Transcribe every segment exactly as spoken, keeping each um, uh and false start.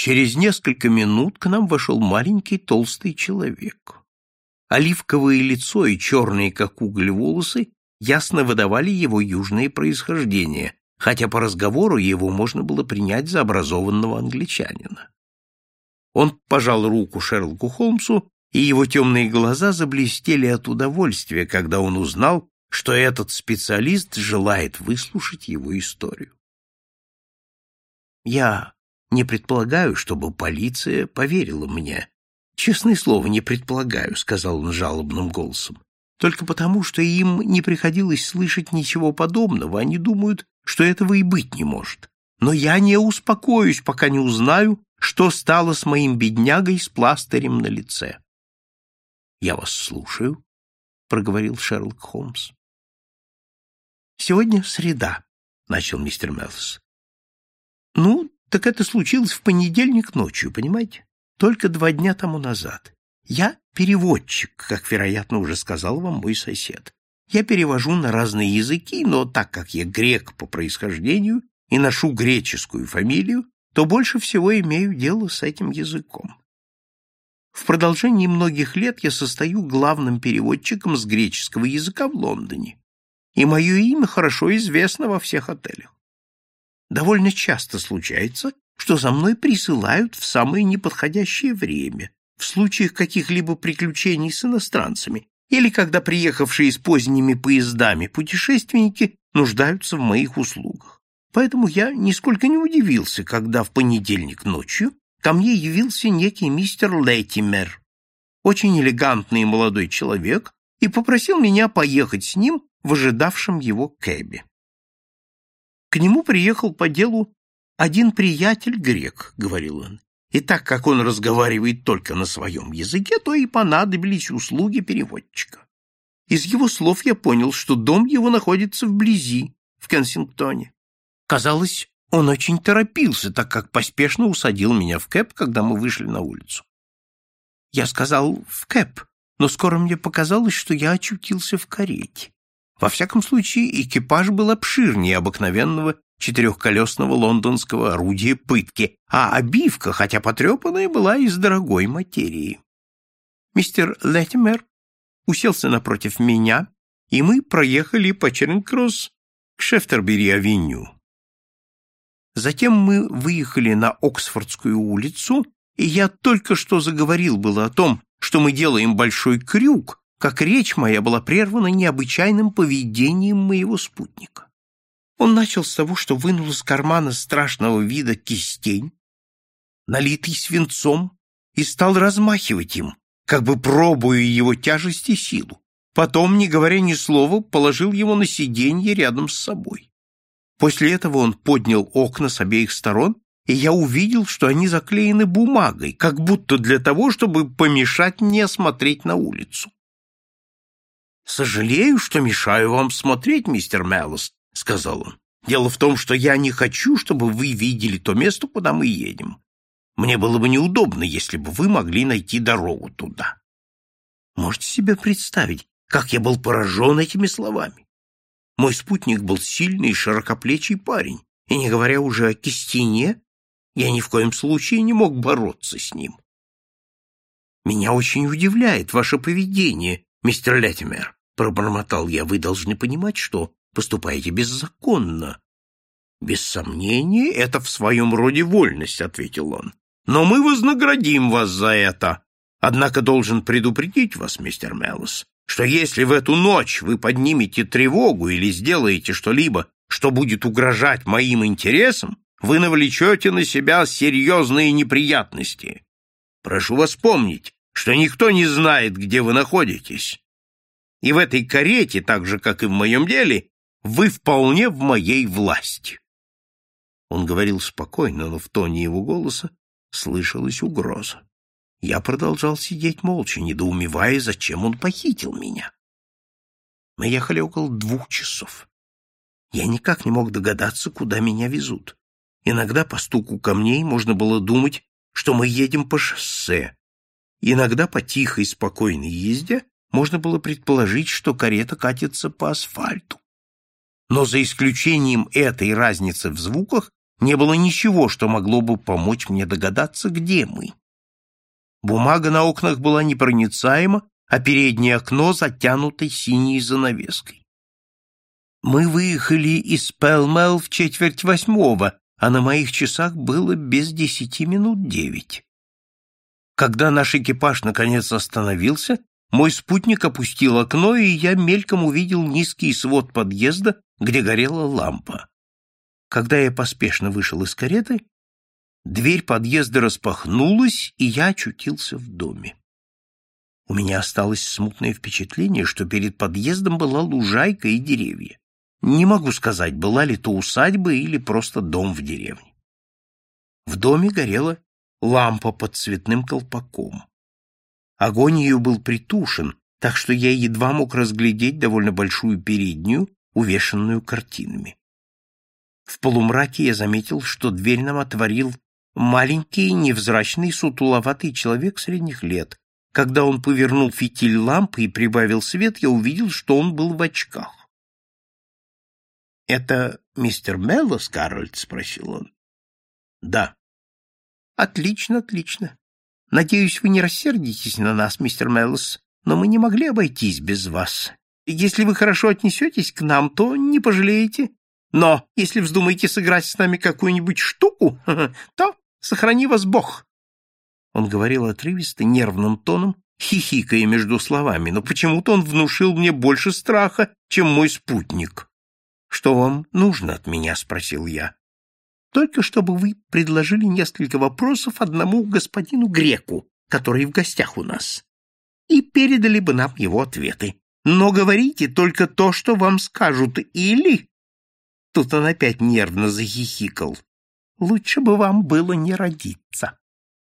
Через несколько минут к нам вошел маленький толстый человек. Оливковое лицо и черные, как уголь, волосы ясно выдавали его южное происхождение, хотя по разговору его можно было принять за образованного англичанина. Он пожал руку Шерлоку Холмсу, и его темные глаза заблестели от удовольствия, когда он узнал, что этот специалист желает выслушать его историю. «Я не предполагаю, чтобы полиция поверила мне. Честное слово, не предполагаю», — сказал он жалобным голосом. «Только потому, что им не приходилось слышать ничего подобного, они думают, что этого и быть не может. Но я не успокоюсь, пока не узнаю, что стало с моим беднягой с пластырем на лице». «Я вас слушаю», — проговорил Шерлок Холмс. «Сегодня среда», — начал мистер Меллс. «Ну, так это случилось в понедельник ночью, понимаете? Только два дня тому назад. Я переводчик, как, вероятно, уже сказал вам мой сосед. Я перевожу на разные языки, но так как я грек по происхождению и ношу греческую фамилию, то больше всего имею дело с этим языком. В продолжении многих лет я состою главным переводчиком с греческого языка в Лондоне, и мое имя хорошо известно во всех отелях. Довольно часто случается, что за мной присылают в самое неподходящее время, в случаях каких-либо приключений с иностранцами, или когда приехавшие с поздними поездами путешественники нуждаются в моих услугах. Поэтому я нисколько не удивился, когда в понедельник ночью ко мне явился некий мистер Леттимер, очень элегантный молодой человек, и попросил меня поехать с ним в ожидавшем его кэбе. К нему приехал по делу один приятель-грек, — говорил он, — и так как он разговаривает только на своем языке, то и понадобились услуги переводчика. Из его слов я понял, что дом его находится вблизи, в Кенсингтоне. Казалось, он очень торопился, так как поспешно усадил меня в кэб, когда мы вышли на улицу. Я сказал «в кэб», но скоро мне показалось, что я очутился в карете. Во всяком случае, экипаж был обширнее обыкновенного четырехколесного лондонского орудия пытки, а обивка, хотя потрепанная, была из дорогой материи. Мистер Леттимер уселся напротив меня, и мы проехали по Черинг-Кросс к Шефтербери-авеню. Затем мы выехали на Оксфордскую улицу, и я только что заговорил было о том, что мы делаем большой крюк, как речь моя была прервана необычайным поведением моего спутника. Он начал с того, что вынул из кармана страшного вида кистень, налитый свинцом, и стал размахивать им, как бы пробуя его тяжесть и силу. Потом, не говоря ни слова, положил его на сиденье рядом с собой. После этого он поднял окна с обеих сторон, и я увидел, что они заклеены бумагой, как будто для того, чтобы помешать мне смотреть на улицу. «Сожалею, что мешаю вам смотреть, мистер Меллс», — сказал он. «Дело в том, что я не хочу, чтобы вы видели то место, куда мы едем. Мне было бы неудобно, если бы вы могли найти дорогу туда». Можете себе представить, как я был поражен этими словами? Мой спутник был сильный и широкоплечий парень, и, не говоря уже о кистине, я ни в коем случае не мог бороться с ним. «Меня очень удивляет ваше поведение, мистер Леттимер», — пробормотал я. «Вы должны понимать, что поступаете беззаконно». «Без сомнения, это в своем роде вольность», — ответил он. «Но мы вознаградим вас за это. Однако должен предупредить вас, мистер Меллс, что если в эту ночь вы поднимете тревогу или сделаете что-либо, что будет угрожать моим интересам, вы навлечете на себя серьезные неприятности. Прошу вас помнить, что никто не знает, где вы находитесь. И в этой карете, так же, как и в моем деле, вы вполне в моей власти». Он говорил спокойно, но в тоне его голоса слышалась угроза. Я продолжал сидеть молча, недоумевая, зачем он похитил меня. Мы ехали около двух часов. Я никак не мог догадаться, куда меня везут. Иногда по стуку камней можно было думать, что мы едем по шоссе. Иногда по тихой, спокойной езде можно было предположить, что карета катится по асфальту. Но за исключением этой разницы в звуках Не было ничего, что могло бы помочь мне догадаться, где мы. Бумага на окнах была непроницаема, а переднее окно затянуто синей занавеской. Мы выехали из Пэлмэл в четверть восьмого, а на моих часах было без десяти минут девять. Когда наш экипаж наконец остановился, мой спутник опустил окно, и я мельком увидел низкий свод подъезда, где горела лампа. Когда я поспешно вышел из кареты, дверь подъезда распахнулась, и я очутился в доме. У меня осталось смутное впечатление, что перед подъездом была лужайка и деревья. Не могу сказать, была ли то усадьба или просто дом в деревне. В доме горела лампа под цветным колпаком. Огонь ее был притушен, так что я едва мог разглядеть довольно большую переднюю, увешанную картинами. В полумраке я заметил, что дверь нам отворил маленький, невзрачный, сутуловатый человек средних лет. Когда он повернул фитиль лампы и прибавил свет, я увидел, что он был в очках. — Это мистер Меллос, Гарольд? — спросил он. — Да. — Отлично, отлично. Надеюсь, вы не рассердитесь на нас, мистер Меллос, но мы не могли обойтись без вас. Если вы хорошо отнесетесь к нам, то не пожалеете. Но если вздумаете сыграть с нами какую-нибудь штуку, то сохрани вас Бог. Он говорил отрывисто, нервным тоном, хихикая между словами, но почему-то он внушил мне больше страха, чем мой спутник. «Что вам нужно от меня?» — спросил я. «Только чтобы вы предложили несколько вопросов одному господину Греку, который в гостях у нас, и передали бы нам его ответы. Но говорите только то, что вам скажут, или...» Тут он опять нервно захихикал. «Лучше бы вам было не родиться».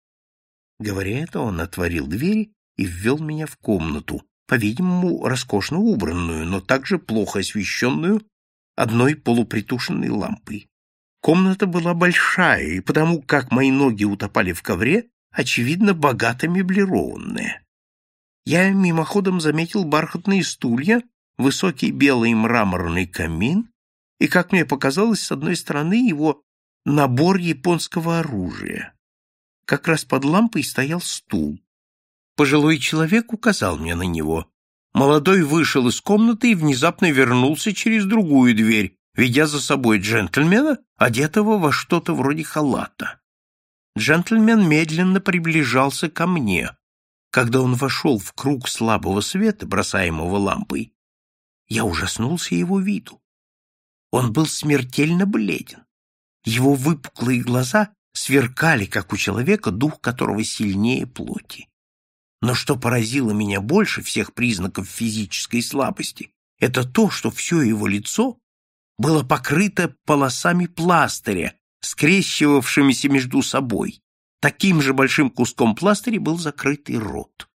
Говоря это, он отворил двери и ввел меня в комнату, по-видимому, роскошно убранную, но также плохо освещенную одной полупритушенной лампой. Комната была большая, и потому, как мои ноги утопали в ковре, очевидно, богато меблированная. Я мимоходом заметил бархатные стулья, высокий белый мраморный камин и, как мне показалось, с одной стороны его набор японского оружия. Как раз под лампой стоял стул. Пожилой человек указал мне на него. Молодой вышел из комнаты и внезапно вернулся через другую дверь, ведя за собой джентльмена, одетого во что-то вроде халата. Джентльмен медленно приближался ко мне. Когда он вошел в круг слабого света, бросаемого лампой, я ужаснулся его виду. Он был смертельно бледен. Его выпуклые глаза сверкали, как у человека, дух которого сильнее плоти. Но что поразило меня больше всех признаков физической слабости, это то, что все его лицо было покрыто полосами пластыря, скрещивавшимися между собой. Таким же большим куском пластыря был закрытый рот.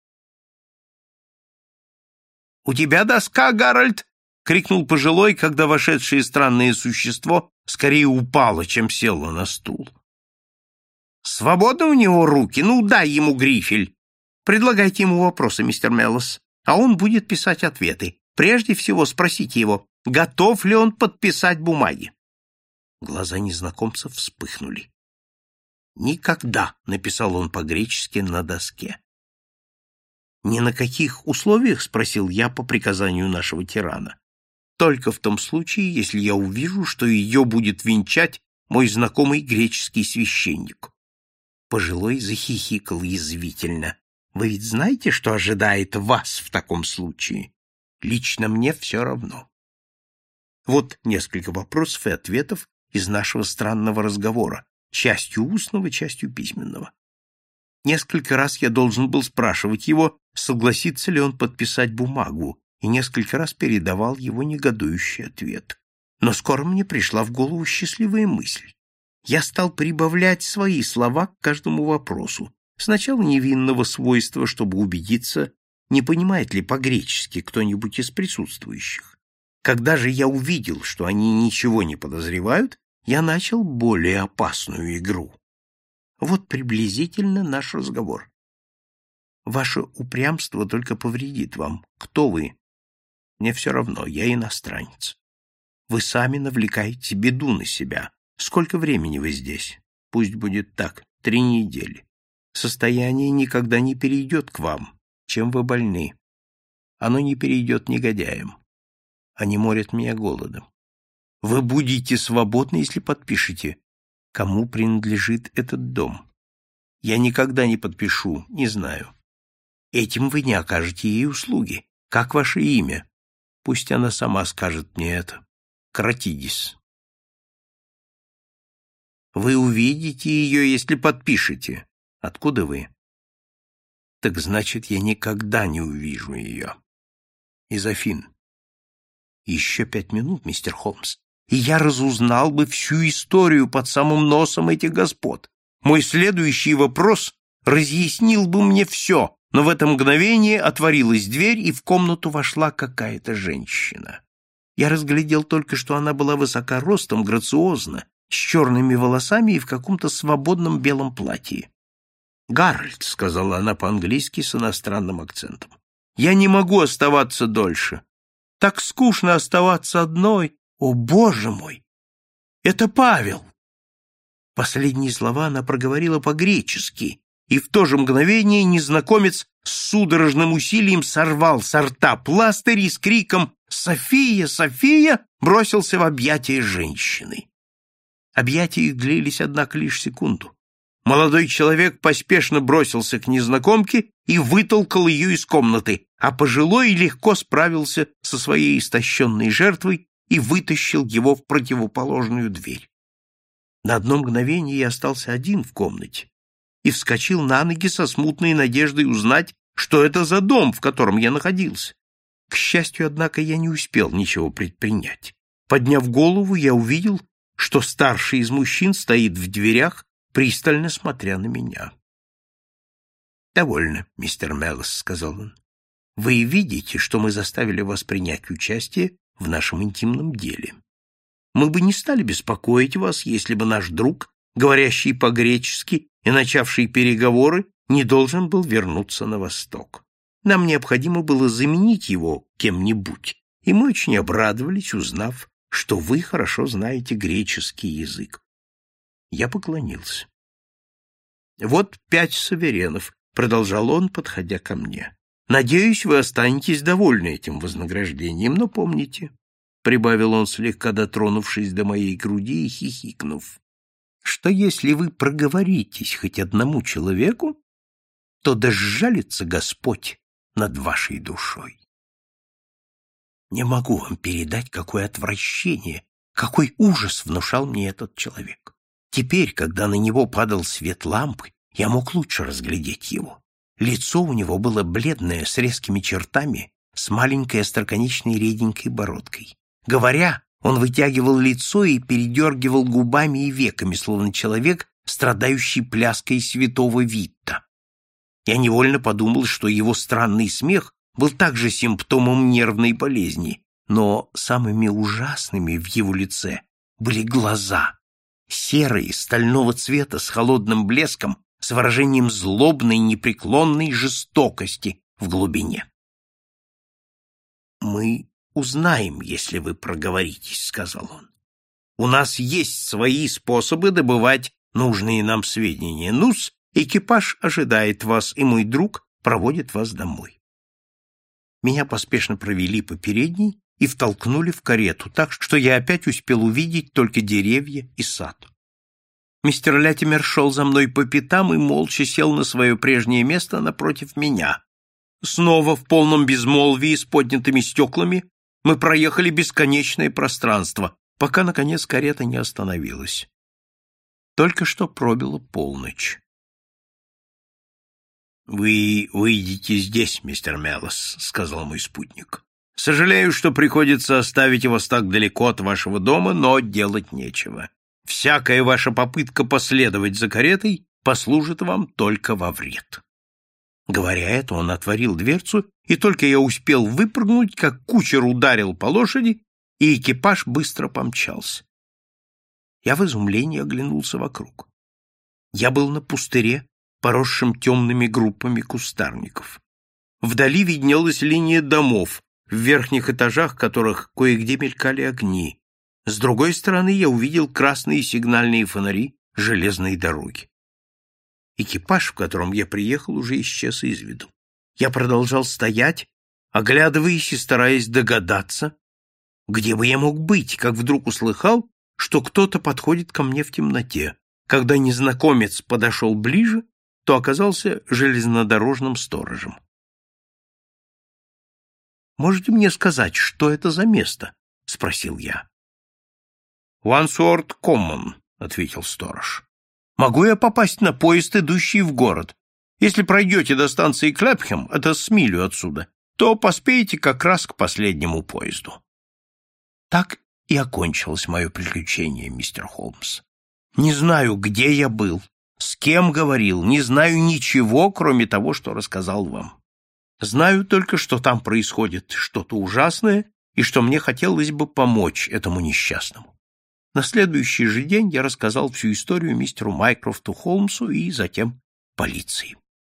«У тебя доска, Гарольд!» — крикнул пожилой, когда вошедшее странное существо скорее упало, чем село на стул. «Свободны у него руки? Ну, дай ему грифель. Предлагайте ему вопросы, мистер Меллос, а он будет писать ответы. Прежде всего спросите его, готов ли он подписать бумаги». Глаза незнакомца вспыхнули. «Никогда», — написал он по-гречески на доске. «Ни на каких условиях?» — спросил я по приказанию нашего тирана. «Только в том случае, если я увижу, что ее будет венчать мой знакомый греческий священник». Пожилой захихикал язвительно. «Вы ведь знаете, что ожидает вас в таком случае? Лично мне все равно». Вот несколько вопросов и ответов из нашего странного разговора, частью устного, частью письменного. Несколько раз я должен был спрашивать его, согласится ли он подписать бумагу, и несколько раз передавал его негодующий ответ. Но скоро мне пришла в голову счастливая мысль. Я стал прибавлять свои слова к каждому вопросу, сначала невинного свойства, чтобы убедиться, не понимает ли по-гречески кто-нибудь из присутствующих. Когда же я увидел, что они ничего не подозревают, я начал более опасную игру. Вот приблизительно наш разговор. Ваше упрямство только повредит вам. Кто вы? Мне все равно, я иностранец. Вы сами навлекаете беду на себя. Сколько времени вы здесь? Пусть будет так, три недели. Состояние никогда не перейдет к вам, чем вы больны. Оно не перейдет негодяям. Они морят меня голодом. Вы будете свободны, если подпишете, кому принадлежит этот дом. Я никогда не подпишу, не знаю. Этим вы не окажете ей услуги. Как ваше имя? Пусть она сама скажет мне это. Кратидис. Вы увидите ее, если подпишете. Откуда вы? Так значит, я никогда не увижу ее. Из Афин. Еще пять минут, мистер Холмс, и я разузнал бы всю историю под самым носом этих господ. Мой следующий вопрос разъяснил бы мне все, но в это мгновение отворилась дверь, и в комнату вошла какая-то женщина. Я разглядел только, что она была высока ростом, грациозна, с черными волосами и в каком-то свободном белом платье. «Гарольд», — сказала она по-английски с иностранным акцентом, — «я не могу оставаться дольше. Так скучно оставаться одной. О, Боже мой! Это Павел!» Последние слова она проговорила по-гречески, и в то же мгновение незнакомец с судорожным усилием сорвал со рта пластырь и с криком «София! София!» бросился в объятия женщины. Объятия их длились, однако, лишь секунду. Молодой человек поспешно бросился к незнакомке и вытолкал ее из комнаты, а пожилой легко справился со своей истощенной жертвой и вытащил его в противоположную дверь. На одно мгновение я остался один в комнате и вскочил на ноги со смутной надеждой узнать, что это за дом, в котором я находился. К счастью, однако, я не успел ничего предпринять. Подняв голову, я увидел, что старший из мужчин стоит в дверях, пристально смотря на меня. «Довольно, мистер Меллс», — сказал он. «Вы видите, что мы заставили вас принять участие в нашем интимном деле. Мы бы не стали беспокоить вас, если бы наш друг, говорящий по-гречески и начавший переговоры, не должен был вернуться на восток. Нам необходимо было заменить его кем-нибудь, и мы очень обрадовались, узнав, что вы хорошо знаете греческий язык». Я поклонился. «Вот пять суверенов», — продолжал он, подходя ко мне. «Надеюсь, вы останетесь довольны этим вознаграждением, но помните», — прибавил он, слегка дотронувшись до моей груди и хихикнув, «что если вы проговоритесь хоть одному человеку, то да сжалится Господь над вашей душой». Не могу вам передать, какое отвращение, какой ужас внушал мне этот человек. Теперь, когда на него падал свет лампы, я мог лучше разглядеть его. Лицо у него было бледное, с резкими чертами, с маленькой остроконечной реденькой бородкой. Говоря, он вытягивал лицо и передергивал губами и веками, словно человек, страдающий пляской святого Витта. Я невольно подумал, что его странный смех был также симптомом нервной болезни, но самыми ужасными в его лице были глаза, серые, стального цвета, с холодным блеском, с выражением злобной, непреклонной жестокости в глубине. «Мы узнаем, если вы проговоритесь», — сказал он. «У нас есть свои способы добывать нужные нам сведения. Ну-с, экипаж ожидает вас, и мой друг проводит вас домой». Меня поспешно провели по передней и втолкнули в карету, так что я опять успел увидеть только деревья и сад. Мистер Латимер шел за мной по пятам и молча сел на свое прежнее место напротив меня. Снова в полном безмолвии с поднятыми стеклами мы проехали бесконечное пространство, пока, наконец, карета не остановилась. Только что пробила полночь. «Вы выйдете здесь, мистер Меллс», — сказал мой спутник. «Сожалею, что приходится оставить вас так далеко от вашего дома, но делать нечего. Всякая ваша попытка последовать за каретой послужит вам только во вред». Говоря это, он отворил дверцу, и только я успел выпрыгнуть, как кучер ударил по лошади, и экипаж быстро помчался. Я в изумлении оглянулся вокруг. Я был на пустыре, поросшим темными группами кустарников. Вдали виднелась линия домов, в верхних этажах которых кое-где мелькали огни. С другой стороны я увидел красные сигнальные фонари железной дороги. Экипаж, в котором я приехал, уже исчез из виду. Я продолжал стоять, оглядываясь и стараясь догадаться, где бы я мог быть, как вдруг услыхал, что кто-то подходит ко мне в темноте. Когда незнакомец подошел ближе, то оказался железнодорожным сторожем. «Можете мне сказать, что это за место?» — спросил я. «Уансуорт Коммон», — ответил сторож. «Могу я попасть на поезд, идущий в город? Если пройдете до станции Клэпхэм, это с милю отсюда, то поспеете как раз к последнему поезду». Так и окончилось мое приключение, мистер Холмс. Не знаю, где я был, с кем говорил, не знаю ничего, кроме того, что рассказал вам. Знаю только, что там происходит что-то ужасное и что мне хотелось бы помочь этому несчастному. На следующий же день я рассказал всю историю мистеру Майкрофту Холмсу и затем полиции.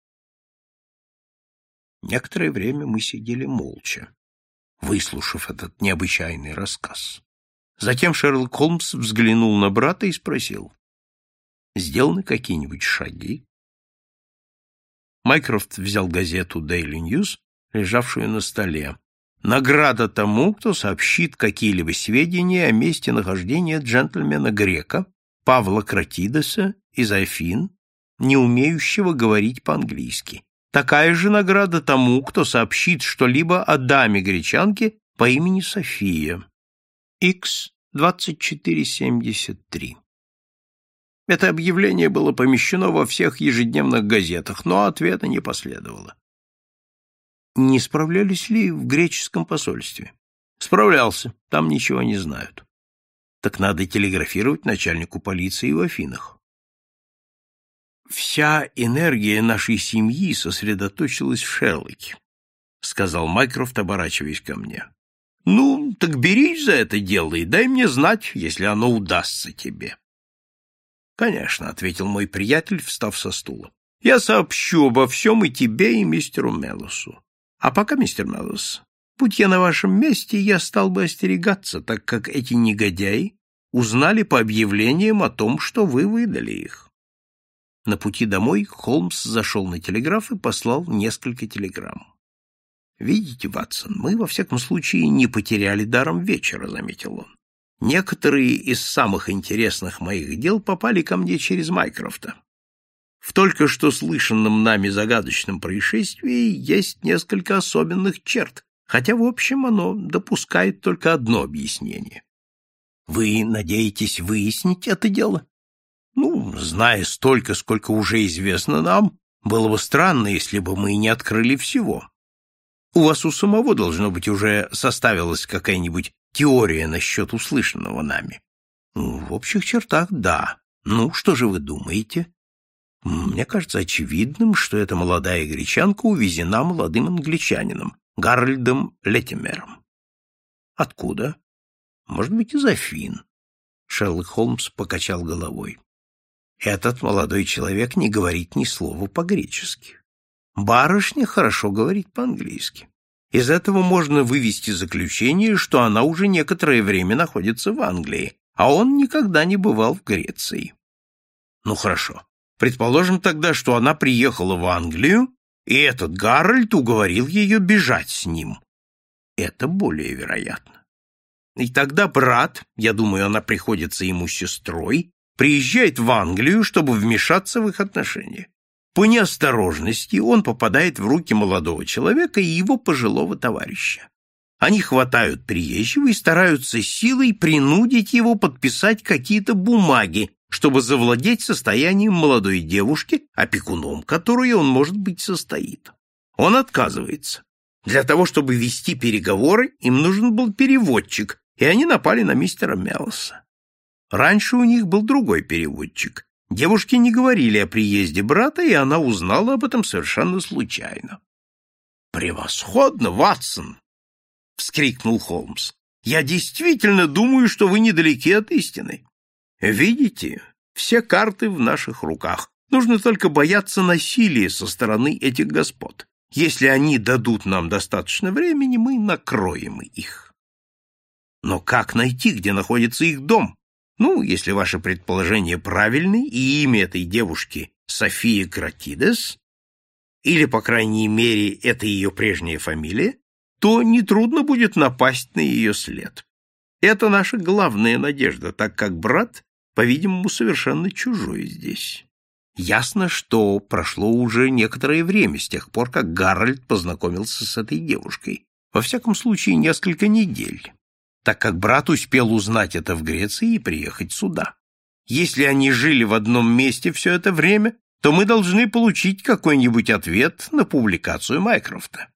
Некоторое время мы сидели молча, выслушав этот необычайный рассказ. Затем Шерлок Холмс взглянул на брата и спросил: «Сделаны какие-нибудь шаги?» Майкрофт взял газету Daily News, лежавшую на столе. «Награда тому, кто сообщит какие-либо сведения о месте нахождения джентльмена-грека Павла Кратидеса из Афин, не умеющего говорить по-английски. Такая же награда тому, кто сообщит что-либо о даме-гречанке по имени София. Икс двадцать четыре семьдесят три». Это объявление было помещено во всех ежедневных газетах, но ответа не последовало. Не справлялись ли в греческом посольстве? Справлялся, там ничего не знают. Так надо телеграфировать начальнику полиции в Афинах. Вся энергия нашей семьи сосредоточилась в Шерлоке, сказал Майкрофт, оборачиваясь ко мне. Ну, так берись за это дело и дай мне знать, если оно удастся тебе. «Конечно», — ответил мой приятель, встав со стула. «Я сообщу обо всем и тебе, и мистеру Меллосу. А пока, мистер Меллос, будь я на вашем месте, я стал бы остерегаться, так как эти негодяи узнали по объявлениям о том, что вы выдали их». На пути домой Холмс зашел на телеграф и послал несколько телеграмм. «Видите, Ватсон, мы, во всяком случае, не потеряли даром вечера», — заметил он. Некоторые из самых интересных моих дел попали ко мне через Майкрофта. В только что слышанном нами загадочном происшествии есть несколько особенных черт, хотя, в общем, оно допускает только одно объяснение. Вы надеетесь выяснить это дело? Ну, зная столько, сколько уже известно нам, было бы странно, если бы мы не открыли всего. У вас у самого, должно быть, уже составилась какая-нибудь теория насчет услышанного нами. В общих чертах, да. Ну, что же вы думаете? Мне кажется очевидным, что эта молодая гречанка увезена молодым англичанином, Гарольдом Леттимером. Откуда? Может быть, из Афин. Шерлок Холмс покачал головой. Этот молодой человек не говорит ни слова по-гречески. Барышня хорошо говорит по-английски. Из этого можно вывести заключение, что она уже некоторое время находится в Англии, а он никогда не бывал в Греции. Ну хорошо. Предположим тогда, что она приехала в Англию, и этот Гарольд уговорил ее бежать с ним. Это более вероятно. И тогда брат, я думаю, она приходится ему сестрой, приезжает в Англию, чтобы вмешаться в их отношения. По неосторожности он попадает в руки молодого человека и его пожилого товарища. Они хватают приезжего и стараются силой принудить его подписать какие-то бумаги, чтобы завладеть состоянием молодой девушки, опекуном которой он, может быть, состоит. Он отказывается. Для того, чтобы вести переговоры, им нужен был переводчик, и они напали на мистера Меллоса. Раньше у них был другой переводчик. Девушки не говорили о приезде брата, и она узнала об этом совершенно случайно. «Превосходно, Ватсон!» — вскрикнул Холмс. «Я действительно думаю, что вы недалеки от истины. Видите, все карты в наших руках. Нужно только бояться насилия со стороны этих господ. Если они дадут нам достаточно времени, мы накроем их». Но как найти, где находится их дом? Ну, если ваши предположения правильны, и имя этой девушки София Кратидес, или, по крайней мере, это ее прежняя фамилия, то нетрудно будет напасть на ее след. Это наша главная надежда, так как брат, по-видимому, совершенно чужой здесь. Ясно, что прошло уже некоторое время с тех пор, как Гарольд познакомился с этой девушкой. Во всяком случае, несколько недель, так как брат успел узнать это в Греции и приехать сюда. Если они жили в одном месте все это время, то мы должны получить какой-нибудь ответ на публикацию Майкрофта.